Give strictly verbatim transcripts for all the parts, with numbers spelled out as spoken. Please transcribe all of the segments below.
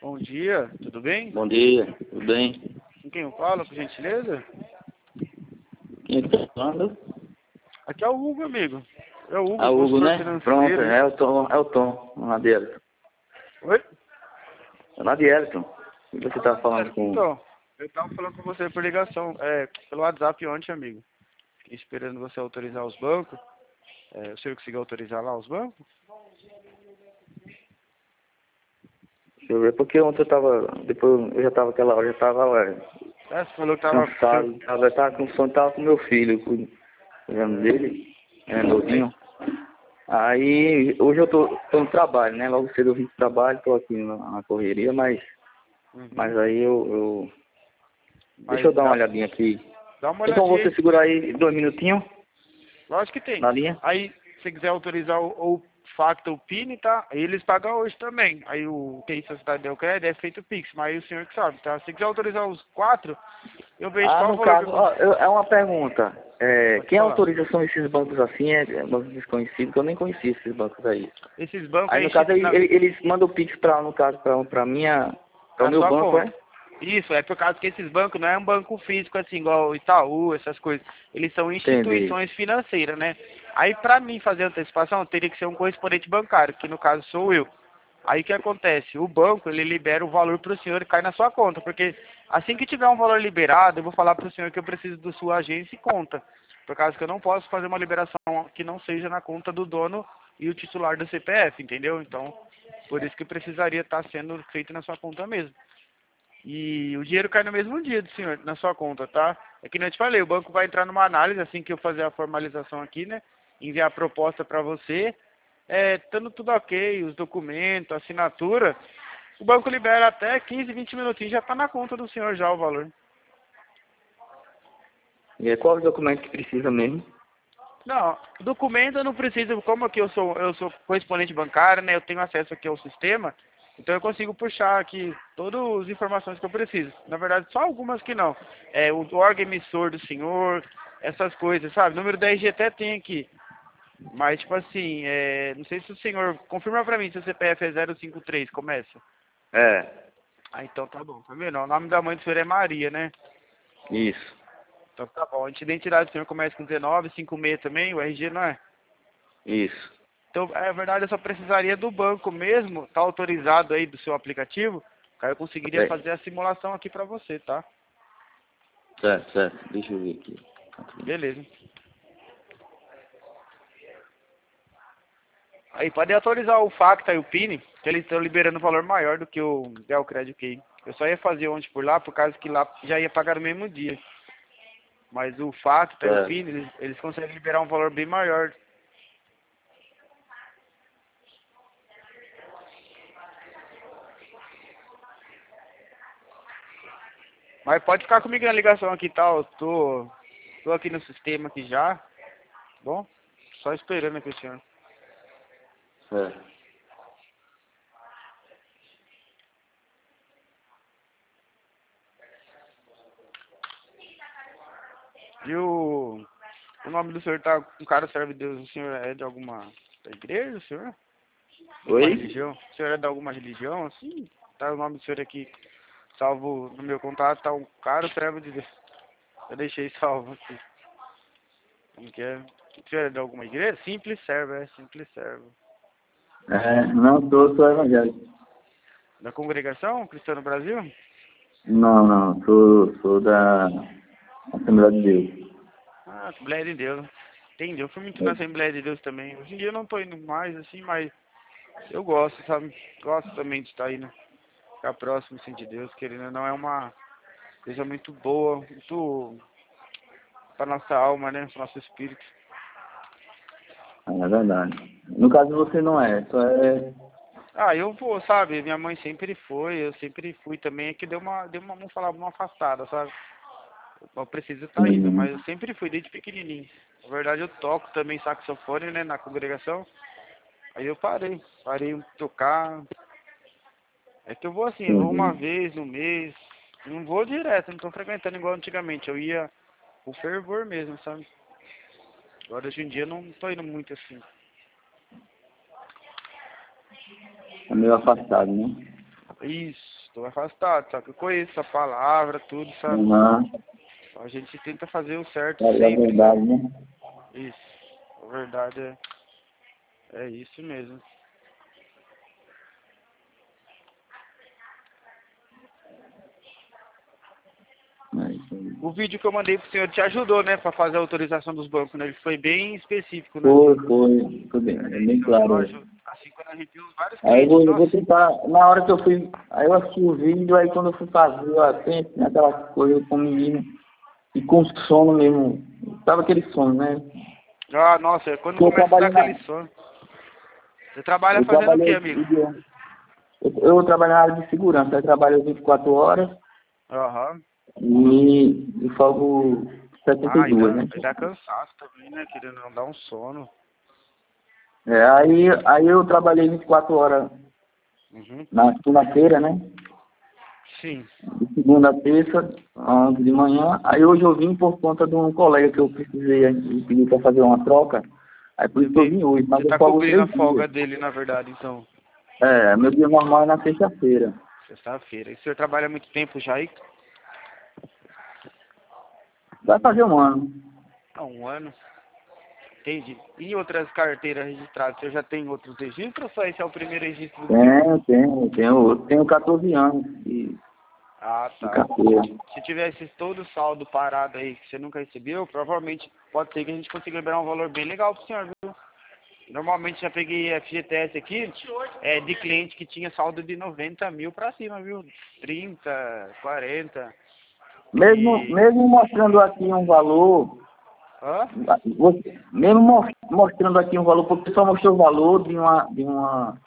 Bom dia, tudo bem? Bom dia, tudo bem? Com quem eu falo, por gentileza? Quem está falando? Aqui é o Hugo, amigo. É o Hugo, Ah, Hugo, consultor né? Pronto, financeiro. é o Tom, é o Tom, lá de Elton. Oi? É lá de Elton. E você está falando com... Então, eu tava falando com você por ligação, é, pelo WhatsApp ontem, amigo. Fiquei esperando você autorizar os bancos. É, o senhor conseguiu autorizar lá os bancos? Deixa eu ver, porque ontem eu tava... Depois eu já tava aquela hora, eu já tava lá, É, você falou que tava... cansado. Tava, tava com sono, tava com meu filho, cuidando dele. É novinho. Aí, hoje eu tô, tô no trabalho, né? Logo cedo eu vim do trabalho, tô aqui na, na correria, mas... Uhum. Mas aí eu... eu... Deixa Mas eu dar uma dá, olhadinha aqui. dá uma Então olhadinha você aí. segurar aí dois minutinhos Lógico que tem. na linha? Aí, se você quiser autorizar o, o Facta, o P I N, tá? Eles pagam hoje também. Aí o T I Sociedade Deu Crédito é feito o Pix, mas aí o senhor que sabe, tá? Se quiser autorizar os quatro, eu vejo Ah, qual o no valor que caso, eu ó, consigo. eu- é uma pergunta. É, Pode quem falar. autoriza são esses bancos assim? É, é bancos desconhecidos, que eu nem conhecia esses bancos aí. Esses bancos Aí aí, no caso, institu- ele- na, ele- eles mandam o Pix pra, no caso, pra, pra minha, pra o na meu sua banco, conta. é? Isso, é por causa que esses bancos não é um banco físico assim, igual o Itaú, essas coisas. Eles são Entendi. instituições financeiras, né? Aí pra mim fazer a antecipação, teria que ser um correspondente bancário, que no caso sou eu. Aí o que acontece? O banco, ele libera o valor para o senhor e cai na sua conta, porque assim que tiver um valor liberado, eu vou falar para o senhor que eu preciso da sua agência e conta, por causa que eu não posso fazer uma liberação que não seja na conta do dono e o titular do C P F, entendeu? Então, por isso que precisaria estar sendo feito na sua conta mesmo. E o dinheiro cai no mesmo dia do senhor, na sua conta, tá? É que nem eu te falei, o banco vai entrar numa análise assim que eu fazer a formalização aqui, né? Enviar a proposta para você, é, estando tudo ok, os documentos, a assinatura, o banco libera até quinze, vinte minutinhos, já está na conta do senhor já o valor. E é qual o documento que precisa mesmo? Não, documento eu não preciso, como aqui eu sou, eu sou correspondente bancário, né? Eu tenho acesso aqui ao sistema, então eu consigo puxar aqui todas as informações que eu preciso. Na verdade, só algumas que não. É, o órgão emissor do senhor, essas coisas, sabe? Número da R G até tem aqui. Mas, tipo assim, é, não sei se o senhor... Confirma pra mim se o C P F é zero cinco três, começa. É, Ah, então tá bom. Tá vendo? O nome da mãe do senhor é Maria, né? isso, Então tá bom. A identidade do senhor começa com dezenove, cinquenta e seis também, o R G não é? isso. Então, é verdade, eu só precisaria do banco mesmo, tá autorizado aí do seu aplicativo, aí eu conseguiria É, fazer a simulação aqui pra você, tá? certo, certo. Deixa eu ver aqui. Beleza. Aí pode autorizar o Facta e o P I N, que eles estão liberando um valor maior do que o Dell Credit Key. Eu só ia fazer ontem por lá, por causa que lá já ia pagar no mesmo dia. Mas o Facta e o Certo. P I N, eles, eles conseguem liberar um valor bem maior. Mas pode ficar comigo na ligação aqui, tá? Eu tô, tô aqui no sistema aqui já. Bom, só esperando aqui o senhor. Certo. E o, o nome do senhor tá... Um cara serve Deus, o senhor é de alguma igreja, o senhor? Alguma Oi? religião? O senhor é de alguma religião, assim? Tá o nome do senhor aqui, salvo no meu contato, tá um cara servo de Deus. Eu deixei salvo aqui. Como que é? O senhor é de alguma igreja? Simples servo, é, simples servo. É, não, sou, sou evangélico. Da congregação Cristã no Brasil? Não, não, sou, sou da Assembleia de Deus. Ah, Assembleia de Deus. Entendi, eu fui muito na Assembleia de Deus também. Hoje em dia eu não tô indo mais, assim, mas eu gosto, sabe? Gosto também de estar indo, ficar próximo, assim, de Deus, querendo ou não, é uma coisa muito boa, muito para nossa alma, né? Para nosso espírito. É verdade. No caso você não é, só é... Ah, eu vou, sabe? Minha mãe sempre foi, eu sempre fui também. É que deu uma, deu uma, vamos falar, uma afastada, sabe? Eu preciso estar indo, mas eu Hum, sempre fui desde pequenininho. Na verdade, eu toco também saxofone, né? Na congregação. Aí eu parei, parei de tocar. É que eu vou assim, eu vou uma entendi. vez no mês. Não vou direto, não tô frequentando igual antigamente. Eu ia com fervor mesmo, sabe? Agora hoje em dia eu não tô indo muito assim. É meio afastado, né? Isso, tô afastado, só que eu conheço a palavra, tudo, sabe? Uhum. A gente tenta fazer o certo É, é sempre, verdade, sabe? né? Isso, a verdade é, é isso mesmo. É isso aí. O vídeo que eu mandei pro senhor te ajudou, né, pra fazer a autorização dos bancos, né? Ele foi bem específico, né? Foi, foi, foi bem, é bem Então, eu claro. ajudo. Assim, quando a gente tem vários Aí eu clientes vou, eu vou nossos. tentar, na hora que eu fui, aí eu assisti o vídeo, aí quando eu fui fazer, eu atento, né, aquela coisa com o menino, e com sono mesmo, tava aquele sono, né? Ah, nossa, é quando Eu começa a dar trabalhei aquele na, sono. Você trabalha eu fazendo o quê, trabalhei, amigo? eu, eu trabalho na área de segurança, eu trabalho vinte e quatro horas Aham. e, e folgo setenta e Ah, e duas, dá, né? e dá cansaço também, né? Querendo não dar um sono. É, aí, aí eu trabalhei vinte e quatro horas Uhum. na segunda-feira, né? Sim. De segunda a terça, onze de manhã. Aí hoje eu vim por conta de um colega que eu precisei, ele pediu para fazer uma troca. Aí por isso que eu Entendi. vim hoje, mas Você eu tá folgo cobrindo a três folga dias. dele, na verdade, então. É, meu dia normal é na sexta-feira. Sexta-feira. E o senhor trabalha há muito tempo já aí? Vai fazer um ano. Há um ano. Entendi. E outras carteiras registradas? O senhor já tem outros registros ou só esse é o primeiro registro do senhor? Tenho, tenho, tenho, tenho quatorze anos de, Ah, de tá. carteira. Se tivesse todo o saldo parado aí que você nunca recebeu, provavelmente pode ser que a gente consiga liberar um valor bem legal pro senhor, viu? Normalmente já peguei F G T S aqui, é, de cliente que tinha saldo de noventa mil pra cima, viu? trinta, quarenta. Mesmo, E... mesmo mostrando aqui um valor, Hã? você, mesmo mos- mostrando aqui um valor, porque só mostrou o valor de uma, de uma,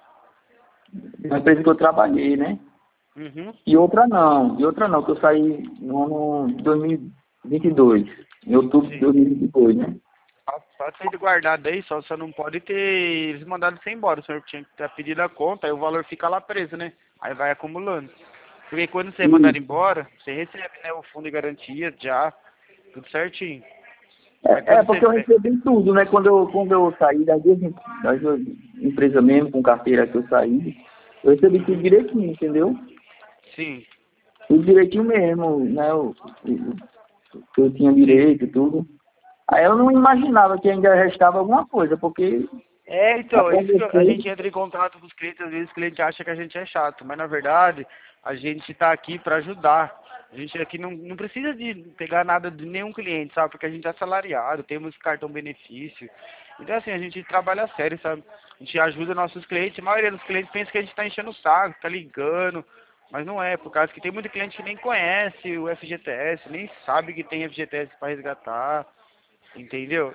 de uma empresa que eu trabalhei, né? Uhum. E outra não, e outra não, que eu saí no ano de dois mil e vinte e dois, em outubro de Sim. dois mil e vinte e dois, né? Pode pode ter guardado aí, só você não pode ter eles mandado você embora. O senhor tinha que ter pedido a conta, aí o valor fica lá preso, né? Aí vai acumulando. Porque quando você é mandado E, embora, você recebe, né, o fundo de garantia já, tudo certinho. Aí é, é, quando você porque eu pe- recebi tudo, né? Quando eu, quando eu saí das duas, em- das duas empresas mesmo, com carteira que eu saí, eu recebi tudo Uhum. direitinho, entendeu? Sim, Tudo direitinho mesmo, né? O, o, o que eu tinha sim. direito e tudo. Aí eu não imaginava que ainda restava alguma coisa, porque É, então, é até isso que a você. gente entra em contato com os clientes, às vezes o cliente acha que a gente é chato, mas na verdade a gente está aqui para ajudar. A gente aqui não, não precisa de pegar nada de nenhum cliente, sabe? Porque a gente é assalariado, temos cartão benefício. Então assim, a gente trabalha sério, sabe? A gente ajuda nossos clientes, a maioria dos clientes pensa que a gente está enchendo o saco, tá ligando, mas não é, por causa que tem muito cliente que nem conhece o F G T S, nem sabe que tem F G T S para resgatar, entendeu?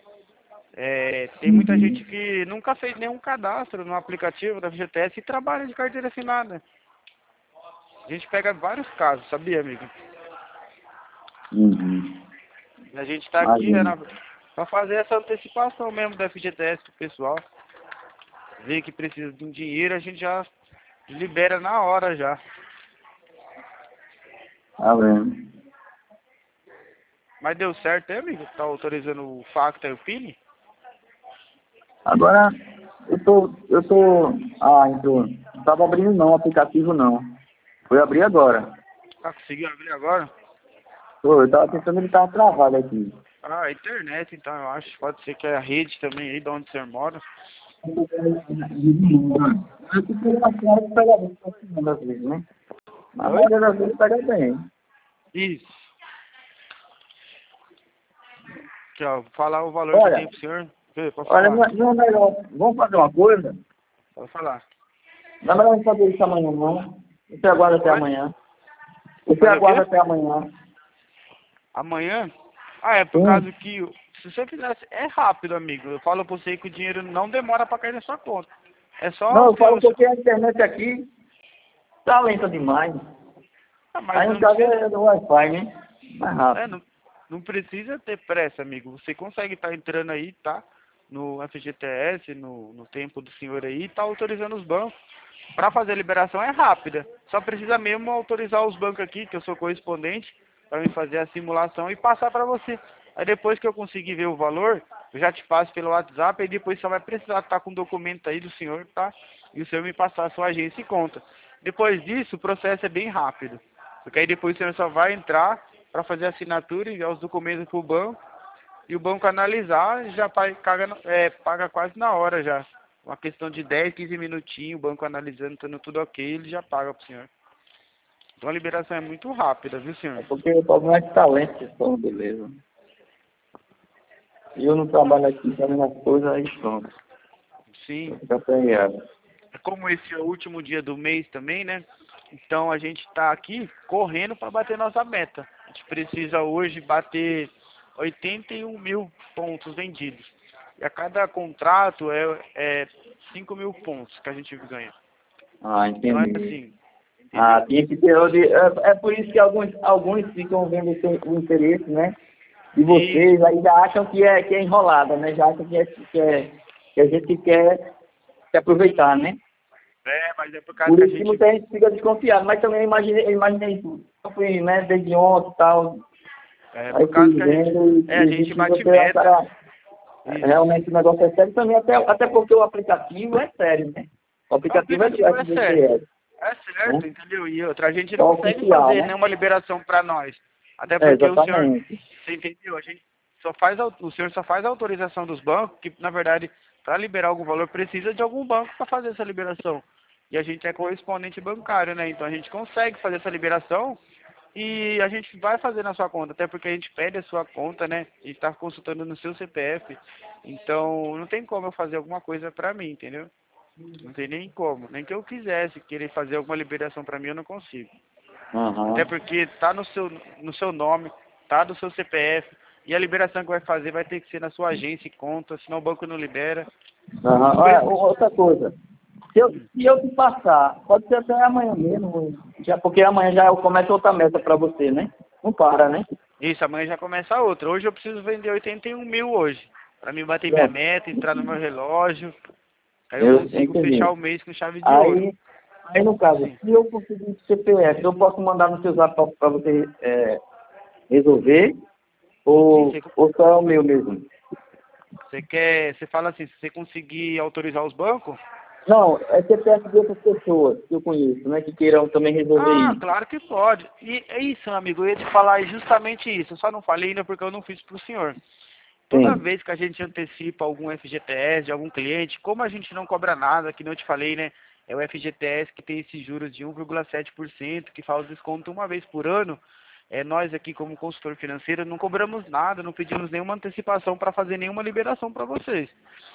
É, tem muita gente Uhum, que nunca fez nenhum cadastro no aplicativo da F G T S e trabalha de carteira assinada. A gente pega vários casos, sabia, amigo? uhum. A gente está aqui é, Imagina. na, pra fazer essa antecipação mesmo da F G T S pro pessoal. Vê que precisa de um dinheiro, a gente já libera na hora já. Tá vendo? Mas deu certo, hein, amigo? Tá autorizando o Facta e o Pini? Agora, eu tô, eu tô, ah, então, não tava abrindo não, o aplicativo não. Foi abrir agora. Ah, conseguiu abrir agora? Pô, eu tava pensando que ele tava travado aqui. Ah, a internet então, eu acho. Pode ser que é a rede também aí de onde você mora. Aqui pelo WhatsApp pega bem, tô assinando às vezes, né? Mas a Oi? maioria das vezes pega bem. Isso. Aqui, ó, vou falar o valor que eu Olha, tenho pro senhor. Vê, pode olha, falar. não é não é melhor, vamos fazer uma coisa? Pode falar. Não é melhor não fazer isso amanhã não. Você aguarda até Oi? amanhã. Você Fazer o quê? aguarda até amanhã. Amanhã? Ah, é por causa Sim. que se você fizesse, é rápido, amigo. Eu falo pra você que o dinheiro não demora pra cair na sua conta. É só Não, o eu falo seu. porque a internet aqui tá lenta demais. Ah, mas Aí no não caso precisa. é do Wi-Fi, né? Mais É, rápido. não, não precisa ter pressa, amigo. Você consegue estar entrando aí, tá? No F G T S, no, no tempo do senhor aí, tá autorizando os bancos. Para fazer a liberação é rápida. Só precisa mesmo autorizar os bancos aqui, que eu sou correspondente, para me fazer a simulação e passar para você. Aí depois que eu conseguir ver o valor, eu já te passo pelo WhatsApp, e depois só vai precisar estar com o documento aí do senhor, tá? E o senhor me passar a sua agência e conta. Depois disso, o processo é bem rápido. Porque aí depois o senhor só vai entrar para fazer a assinatura, enviar os documentos para o banco, e o banco analisar já paga, é, paga quase na hora já. Uma questão de dez, quinze minutinhos, o banco analisando, estando tudo ok, ele já paga para o senhor. Então a liberação é muito rápida, viu, senhor? É porque o problema é de talento, só, beleza. E eu não trabalho aqui fazendo as coisas, aí pronto. Sim. Fica pegado. Como esse é o último dia do mês também, né? Então a gente está aqui correndo para bater nossa meta. A gente precisa hoje bater oitenta e um mil pontos vendidos. E a cada contrato é, é cinco mil pontos que a gente ganha. Ah, Então é entendi. assim, Ah, entendeu? tinha que ter. É, é por isso que alguns, alguns ficam vendo o interesse, né? De vocês, Isso. ainda acham que é, que é enrolada, né? Já acham que, é, que, é, que a gente quer, quer aproveitar, né? É, mas é por causa Por que a isso que gente... muita gente fica desconfiado, mas também eu imaginei, eu imaginei tudo. Eu fui, né, desde ontem e tal, É aí por causa fui que a gente... vendo É, a e vi gente que bate você é um meta, cara, né? Isso. realmente o negócio é sério também, até, até porque o aplicativo é sério, né? O O aplicativo é do aplicativo é sério. F G T S, É né? certo, entendeu? E outra, a gente É não consegue oficial, fazer né? nenhuma liberação para nós. Até É, porque o senhor, exatamente. você entendeu? A gente só faz, au- o senhor só faz a autorização dos bancos, que na verdade, para liberar algum valor, precisa de algum banco para fazer essa liberação. E a gente é correspondente bancário, né? Então a gente consegue fazer essa liberação e a gente vai fazer na sua conta, até porque a gente pede a sua conta, né? E está consultando no seu C P F. Então não tem como eu fazer alguma coisa para mim, entendeu? Não tem nem como. Nem que eu quisesse querer fazer alguma liberação para mim, eu não consigo. Até Aham. porque tá no seu, no seu nome, tá do seu C P F, e a liberação que vai fazer vai ter que ser na sua agência e conta, senão o banco não libera. Aham. Por Olha, isso, o- outra coisa. Se eu, se eu te passar, pode ser até amanhã mesmo, já, porque amanhã já começa outra meta para você, né? Não para, né? isso, amanhã já começa outra. Hoje eu preciso vender oitenta e um mil hoje, para mim bater minha Pronto. meta, entrar no meu relógio, aí eu Eu consigo fechar entendi. o mês com chave de ouro. Aí, aí no caso, Sim, se eu conseguir C P F, eu posso mandar no seu zap para você é, resolver, sim, ou, você, ou só é o meu mesmo? você quer, você fala assim, se você conseguir autorizar os bancos, Não, é C P F de outras pessoas que eu conheço, né? Que queiram também resolver ah, isso. claro que pode. E é isso, meu amigo, eu ia te falar justamente isso. Eu só não falei ainda porque eu não fiz pro senhor. Toda Sim, vez que a gente antecipa algum F G T S de algum cliente, como a gente não cobra nada, que não te falei, né? É o F G T S que tem esses juros de um vírgula sete por cento, que faz o desconto uma vez por ano. É, nós aqui, como consultor financeiro, não cobramos nada, não pedimos nenhuma antecipação para fazer nenhuma liberação para vocês.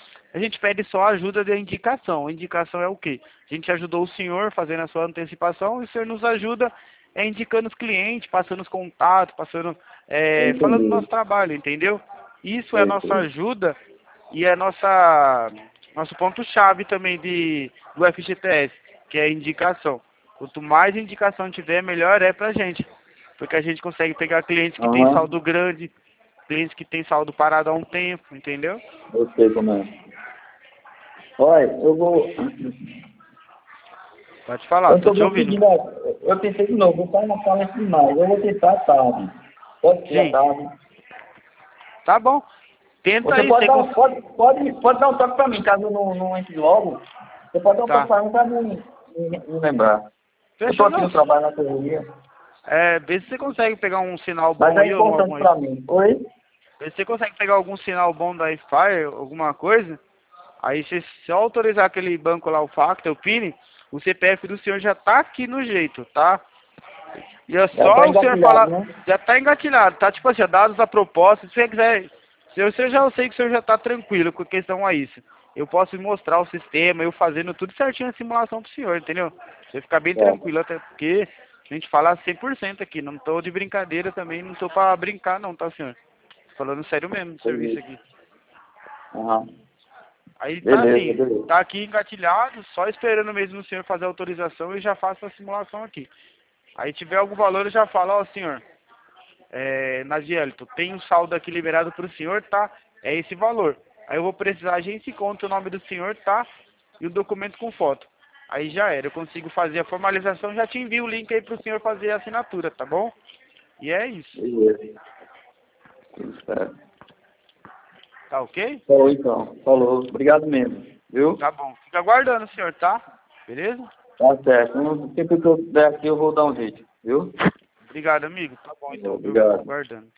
A gente pede só a ajuda da indicação. A indicação é o quê? A gente ajudou o senhor fazendo a sua antecipação e o senhor nos ajuda é, indicando os clientes, passando os contatos, passando, eu é, falando do nosso entendi. trabalho, entendeu? Isso é a Sei, nossa sei. ajuda e é nossa nosso ponto-chave também de, do F G T S, que é a indicação. Quanto mais indicação tiver, melhor é pra gente. Porque a gente consegue pegar clientes que têm Aham, saldo grande, clientes que têm saldo parado há um tempo, entendeu? eu sei como é. Olha, eu vou. Pode falar, Eu tô estou te ouvindo. conseguindo. Eu tentei de novo, vou estar na sala demais. Eu vou tentar à tarde. Pode ser à Sim, tarde. tá bom. Tenta Você aí, pode você dar um, cons... pode, pode, pode dar um toque para mim, caso eu não, não entre logo. Você pode dar um toque Tá. para mim para me, me, me lembrar. Eu estou Fechou, aqui não. no trabalho na correria. É, vê se você consegue pegar um sinal Mas bom é aí, ou algum importante aí. para mim. Oi? Vê se você consegue pegar algum sinal bom da Wi-Fi, alguma coisa. Aí se se eu autorizar aquele banco lá, o Facta, o Pini, o C P F do senhor já tá aqui no jeito, tá? E é Já está só o senhor engatilhado, falar, né? já tá engatilhado, tá? Tipo assim, dados a proposta, se você quiser, se eu, se eu já sei que o senhor já tá tranquilo com questão a isso. Eu posso mostrar o sistema, eu fazendo tudo certinho a simulação pro senhor, entendeu? Você ficar bem É. tranquilo, até porque a gente fala cem por cento aqui, não tô de brincadeira também, não tô pra brincar não, tá, senhor? Tô falando sério mesmo do serviço Beleza. aqui. Aham. Aí tá Beleza, assim, beleza. tá aqui engatilhado, só esperando mesmo o senhor fazer a autorização e já faço a simulação aqui. Aí tiver algum valor eu já falo, ó senhor, é, Nadielito, tem um saldo aqui liberado para o senhor, tá? É esse valor. Aí eu vou precisar, a gente conta o nome do senhor, tá? E o documento com foto. Aí já era, eu consigo fazer a formalização, já te envio o link aí pro senhor fazer a assinatura, tá bom? E é isso. Beleza. Tudo certo. Tá ok? Falou então. Falou. Obrigado mesmo. Viu? Tá bom. Fica aguardando, senhor, tá? Beleza? Tá certo. No tempo que eu der aqui, eu vou dar um jeito, viu? Obrigado, amigo. Tá bom então, viu? Obrigado. Tô aguardando.